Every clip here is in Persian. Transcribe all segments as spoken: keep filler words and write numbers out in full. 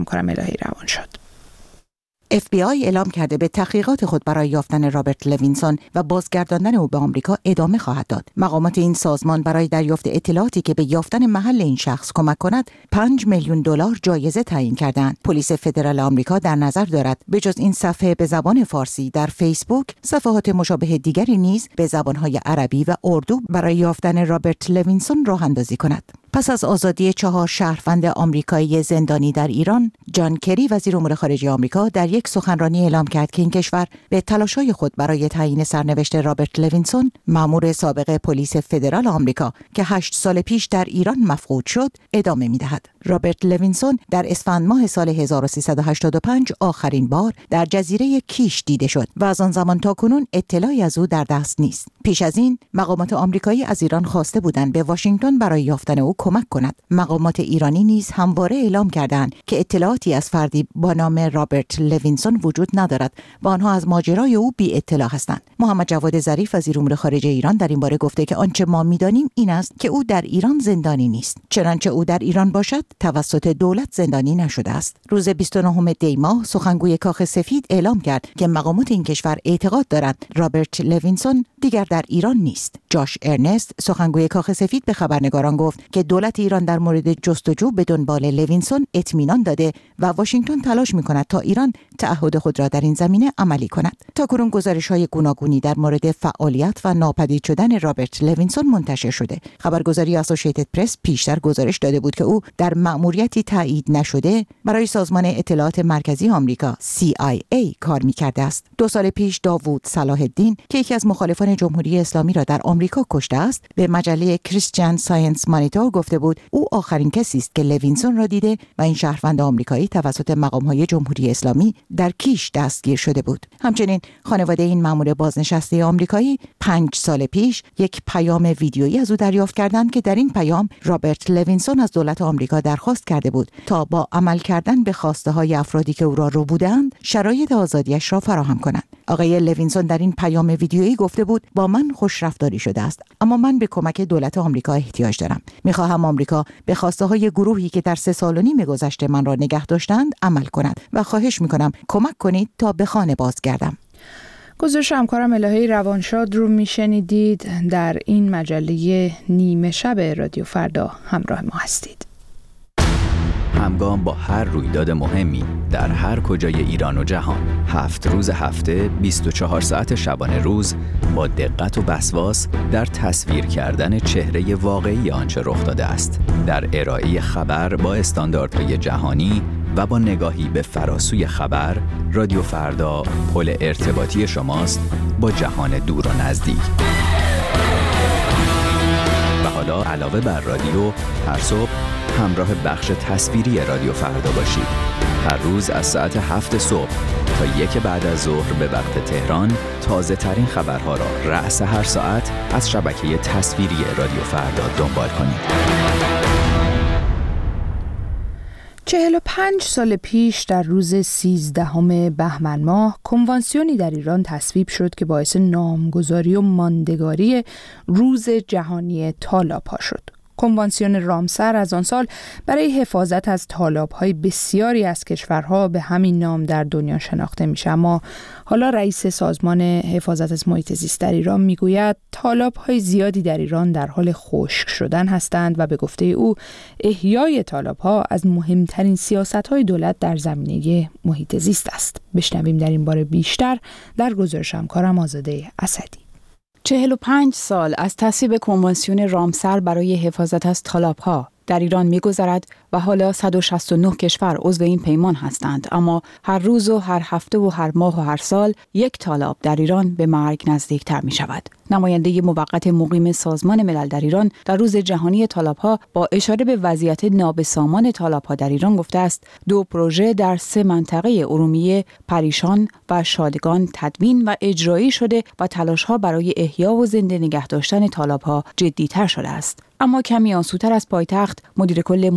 همکارم الهی روانشاد. اف بی آی اعلام کرده به تحقیقات خود برای یافتن رابرت لوینسون و بازگرداندن او به آمریکا ادامه خواهد داد. مقامات این سازمان برای دریافت اطلاعاتی که به یافتن محل این شخص کمک کند، پنج میلیون دلار جایزه تعیین کردند. پلیس فدرال آمریکا در نظر دارد به جز این صفحه به زبان فارسی در فیسبوک، صفحات مشابه دیگری نیز به زبان‌های عربی و اردو برای یافتن رابرت لوینسون راه اندازی کند. پس از آزادی چهار شهروند آمریکایی زندانی در ایران، جان کری وزیر امور خارجه آمریکا در یک سخنرانی اعلام کرد که این کشور به تلاش‌های خود برای تعیین سرنوشت رابرت لوینسون، مأمور سابق پلیس فدرال آمریکا که هشت سال پیش در ایران مفقود شد، ادامه می‌دهد. رابرت لوینسون در اسفند ماه سال هزار و سیصد و هشتاد و پنج آخرین بار در جزیره کیش دیده شد و از آن زمان تا کنون اطلاعی از او در دست نیست. پیش از این مقامات آمریکایی از ایران خواسته بودند به واشنگتن برای یافتن او کمک کند. مقامات ایرانی نیز همواره اعلام کردند که اطلاعاتی از فردی با نام رابرت لوینسون وجود ندارد و آنها از ماجرای او بی اطلاع هستند. محمد جواد ظریف وزیر امور خارجه ایران در این باره گفته که آنچه ما می‌دانیم این است که او در ایران زندانی نیست. چنانچه او در ایران باشد توسط دولت زندانی نشده است. روز بیست و نهم دی ماه سخنگوی کاخ سفید اعلام کرد که مقامات این کشور اعتقاد دارند رابرت لوینسون دیگر در ایران نیست. جاش ارنست سخنگوی کاخ سفید به خبرنگاران گفت که دولت ایران در مورد جستجو به دنبال لوینسون اطمینان داده و واشنگتن تلاش می‌کند تا ایران تعهد خود را در این زمینه عملی کند. تاکنون گزارش‌های گوناگونی در مورد فعالیت و ناپدید شدن رابرت لوینسون منتشر شده. خبرگزاری اسوسییتد پرس پیشتر گزارش داده بود که او در مأموریتی تایید نشده برای سازمان اطلاعات مرکزی آمریکا سی آی ای کار می‌کرده است. دو سال پیش داوود صلاح الدین که یکی از مخالفان جمهوری اسلامی را در آمریکا کشته است، به مجله کریستین ساینس مانیتور گفته بود او آخرین کسی است که لوینسون را دیده و این شهروند آمریکایی توسط مقام‌های جمهوری اسلامی در کیش دستگیر شده بود. همچنین خانواده این مأمور بازنشسته آمریکایی پنج سال پیش یک پیام ویدیویی از او دریافت کردند که در این پیام رابرت لوینسون از دولت آمریکا درخواست کرده بود تا با عمل کردن به خواسته‌های افرادی که او را ربودند شرایط آزادیش را فراهم کنند. آقای لوینسون در این پیام ویدیویی گفته بود با من خوش رفتاری شده است، اما من به کمک دولت آمریکا احتیاج دارم. می‌خواهم آمریکا به خواسته‌های گروهی که در سه سال و نیم گذشته من را نگه داشتند عمل کند و خواهش می‌کنم کمک کنید تا به خانه بازگردم. گزارش همکارم الهی روانشاد رو میشنیدید. در این مجله نیمه شب رادیو فردا همراه ما هستید. همگام با هر رویداد مهمی در هر کجای ایران و جهان، هفت روز هفته، بیست و چهار ساعت شبانه روز، با دقت و وسواس در تصویر کردن چهره واقعی آنچه رخ داده است، در ارائه خبر با استانداردهای جهانی و با نگاهی به فراسوی خبر، رادیو فردا پل ارتباطی شماست با جهان دور و نزدیک. و حالا علاوه بر رادیو، هر صبح همراه بخش تصویری رادیو فردا باشید. هر روز از ساعت هفت صبح تا یک بعد از ظهر به وقت تهران تازه ترین خبرها را رأس هر ساعت از شبکه تصویری رادیو فردا دنبال کنید. چهل و پنج سال پیش در روز سیزدهم بهمن ماه کنوانسیونی در ایران تصویب شد که باعث نامگذاری و ماندگاری روز جهانی تالاب‌ها شد. کنوانسیون رامسر از آن سال برای حفاظت از تالاب‌های بسیاری از کشورها به همین نام در دنیا شناخته میشه، اما حالا رئیس سازمان حفاظت از محیط زیست در ایران میگوید تالاب‌های زیادی در ایران در حال خشک شدن هستند و به گفته او احیای تالاب‌ها از مهمترین سیاست‌های دولت در زمینه محیط زیست است. بشنویم در این باره بیشتر در گزارش همکارم آزاده اسدی. چهل و پنج سال از تصویب کنوانسیون رامسر برای حفاظت از تالاب‌ها در ایران می‌گذرد و حالا صد و شصت و نه کشور عضو این پیمان هستند، اما هر روز و هر هفته و هر ماه و هر سال یک تالاب در ایران به مرگ نزدیکتر می‌شود. نماینده موقت مقیم سازمان ملل در ایران در روز جهانی تالاب‌ها با اشاره به وضعیت نابسامان تالاب‌ها در ایران گفته است دو پروژه در سه منطقه ارومیه، پریشان و شادگان تدوین و اجرایی شده و تلاش‌ها برای احیا و زنده نگه داشتن تالاب‌ها جدی‌تر شده است. اما کمی آسودتر از پایتخت، مدیر کل محیط زیست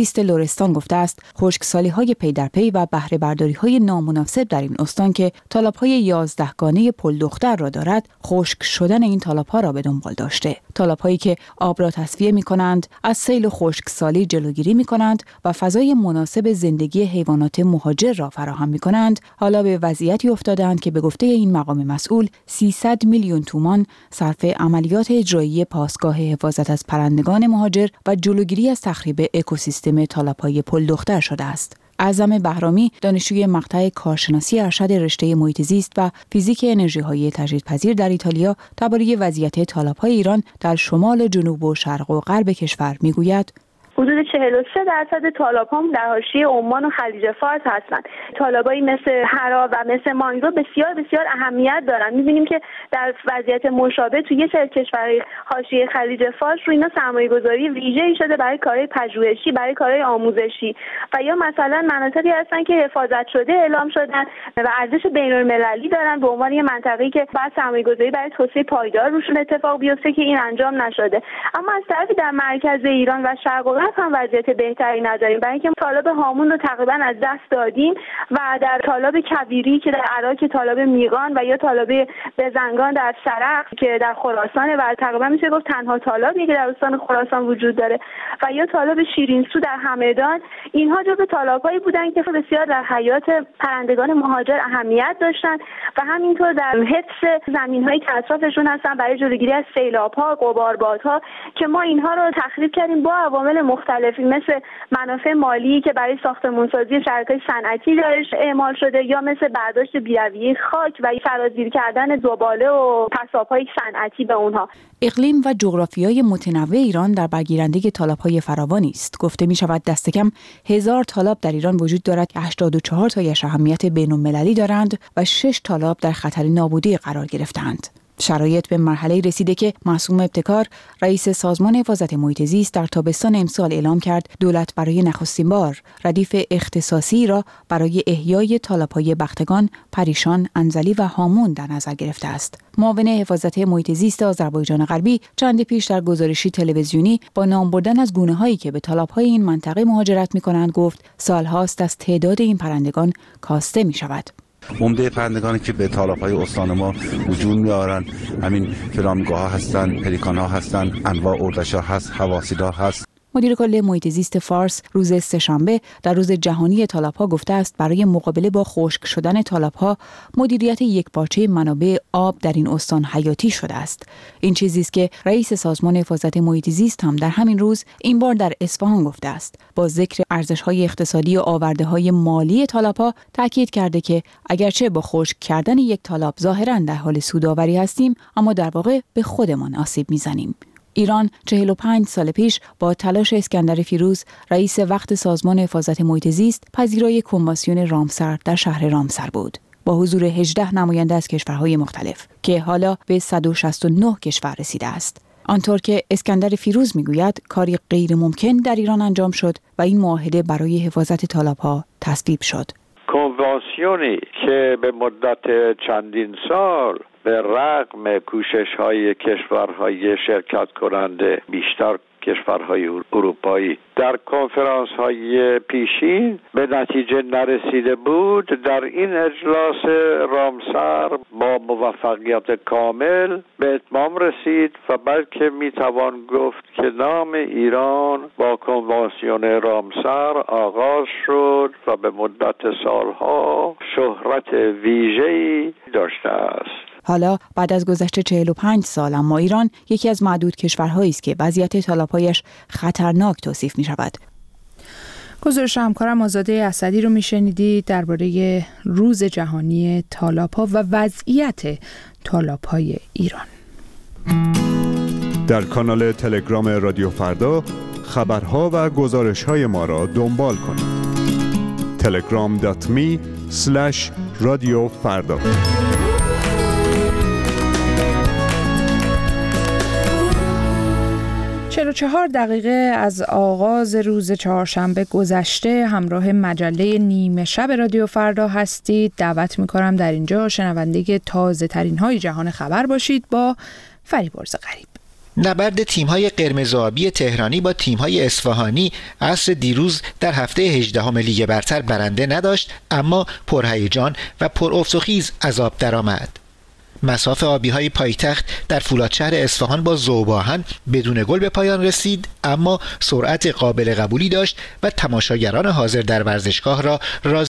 زیست لرستان گفته است خشکسالی‌های پی در پی و بهره برداری‌های نامناسب در این استان که تالاب‌های یازدهگانه پل دختر را دارد، خشک شدن این تالاب‌ها را به دنبال داشته. تالاب‌هایی که آب را تصفیه می‌کنند، از سیل و خشکسالی جلوگیری می‌کنند و فضای مناسب زندگی حیوانات مهاجر را فراهم می‌کنند، حالا به وضعیتی افتادند که به گفته این مقام مسئول سیصد میلیون تومان صرف عملیات اجرایی پاسگاه حفاظت از پرندگان مهاجر و جلوگیری از تخریب اکوسیستم تالاب‌های پل دختر شده است. اعظم بهرامی، دانشجوی مقطع کارشناسی ارشد رشته محیط زیست و فیزیک انرژی‌های تجدیدپذیر در ایتالیا درباره وضعیت تالاب‌های ایران در شمال، جنوب و شرق و غرب کشور میگوید: حدود چهل و سه درصد تالاب‌ها در حاشیه عمان و خلیج فارس هستند. تالابایی مثل هرا و مثل مانگرو بسیار بسیار اهمیت دارند. می‌بینیم که در وضعیت مشابه توی یه سری کشورهای حاشیه خلیج فارس رو اینا سرمایه‌گذاری ویژه‌ای شده برای کارهای پژوهشی، برای کارهای آموزشی و یا مثلا مناطقی هستن که حفاظت شده اعلام شدن و ارزش بین‌المللی دارن به عنوان یه منطقه‌ای که بعد سرمایه‌گذاری برای توسعه پایدار روشون اتفاق بیفته که این انجام نشده. اما از طرفی در مرکز ایران و شرق و غرب هم وضعیت بهتری نداریم، برای اینکه طالاب هامون رو تقریبا از دست دادیم و در طالاب کبیری که در عراق، طالاب میغان و یا طالاب بزنگان در سرخ که در خراسان و تقریبا میشه گفت تنها طالابی که در استان خراسان وجود داره و یا طالاب شیرینسو در همدان، اینها جزو طالاب‌هایی بودن که بسیار در حیات پرندگان مهاجر اهمیت داشتن و همینطور در حفظ زمین‌هایی که اطرافشون هستن برای جلوگیری از سیلاب‌ها، غباربادها که ما اینها رو تخریب کردیم با عوامل مختلفی مثل منافع مالی که برای ساختمان‌سازی شرکت‌های صنعتی درش اعمال شده یا مثل برداشت بی‌رویه خاک و سرازیر کردن زباله و پساب‌های صنعتی به اونها. اقلیم و جغرافیای متنوع ایران در برگیرنده تالاب‌های فراوانی است. گفته می‌شود دست کم هزار تالاب در ایران وجود دارد که هشتاد و چهار تایش اهمیت بین‌المللی دارند و شش تالاب در خطر نابودی قرار گرفتند. شرایط به مرحله رسیده که معصوم ابتکار، رئیس سازمان حفاظت محیط زیست، در تابستان امسال اعلام کرد دولت برای نخستین بار ردیف اختصاصی را برای احیای تالاب‌های بختگان، پریشان، انزلی و هامون در نظر گرفته است. معاون حفاظت محیط زیست آذربایجان غربی چند پیش در گزارشی تلویزیونی با نام بردن از گونه‌هایی که به تالاب‌های این منطقه مهاجرت می‌کنند گفت سال‌هاست از تعداد این پرندگان کاسته می‌شود. عمده پرندگانی که به تالاب‌های استان ما وجود می‌آورند همین فلامینگوها هستند، پلیکان‌ها هستند، انواع اردش‌ها هست، حواسی‌ها هست. مدیر کل محیط زیست فارس روز سه‌شنبه در روز جهانی تالاب‌ها گفته است برای مقابله با خشک شدن تالاب‌ها مدیریت یکپارچه منابع آب در این استان حیاتی شده است. این چیزی است که رئیس سازمان حفاظت محیط زیست هم در همین روز این بار در اصفهان گفته است. با ذکر ارزش‌های اقتصادی و آورده‌های مالی تالاب‌ها تاکید کرده که اگرچه با خشک کردن یک تالاب ظاهراً در حال سودآوری هستیم، اما در واقع به خودمان آسیب می‌زنیم. ایران چهل و پنج سال پیش با تلاش اسکندر فیروز، رئیس وقت سازمان حفاظت محیط زیست، پذیرای کنوانسیون رامسر در شهر رامسر بود با حضور هجده نماینده از کشورهای مختلف که حالا به صد و شصت و نه کشور رسیده است. آنطور که اسکندر فیروز میگوید کاری غیر ممکن در ایران انجام شد و این معاهده برای حفاظت تالاب‌ها تصویب شد. کنوانسیونی که به مدت چندین سال به رغم کوشش‌های کشورهای شرکت کننده بیشتر کشورهای اروپایی در کنفرانس‌های پیشین به نتیجه نرسیده بود، در این اجلاس رامسر با موفقیت کامل به اتمام رسید و بلکه میتوان گفت که نام ایران با کنوانسیون رامسر آغاز شد و به مدت سالها شهرت ویژه‌ای داشته است. حالا بعد از گذشت چهل و پنج سال اما ایران یکی از معدود کشورهایی است که وضعیت تالاب‌هایش خطرناک توصیف می شود. گزارش همکارم آزاده اسدی رو میشنیدید درباره روز جهانی تالاب‌ها و وضعیت تالاب‌های ایران. در کانال تلگرام رادیو فردا خبرها و گزارش‌های ما را دنبال کنید. تلگرام دات می اسلش رادیو فردا. چهل و چهار دقیقه از آغاز روز چهارشنبه گذشته همراه مجله نیمه شب رادیو فردا هستید. دعوت می‌کنم در اینجا شنونده تازه ترین های جهان خبر باشید با فریبرز غریب. نبرد تیم‌های قرمز و آبی تهرانی با تیم‌های اصفهانی عصر دیروز در هفته هجدهم لیگ برتر برنده نداشت، اما پرهیجان و پرافت و خیز از آب درآمد. مصاف آبی‌های پایتخت در فولادشهر اصفهان با ذوب‌آهن بدون گل به پایان رسید، اما سرعت قابل قبولی داشت و تماشاگران حاضر در ورزشگاه را راضی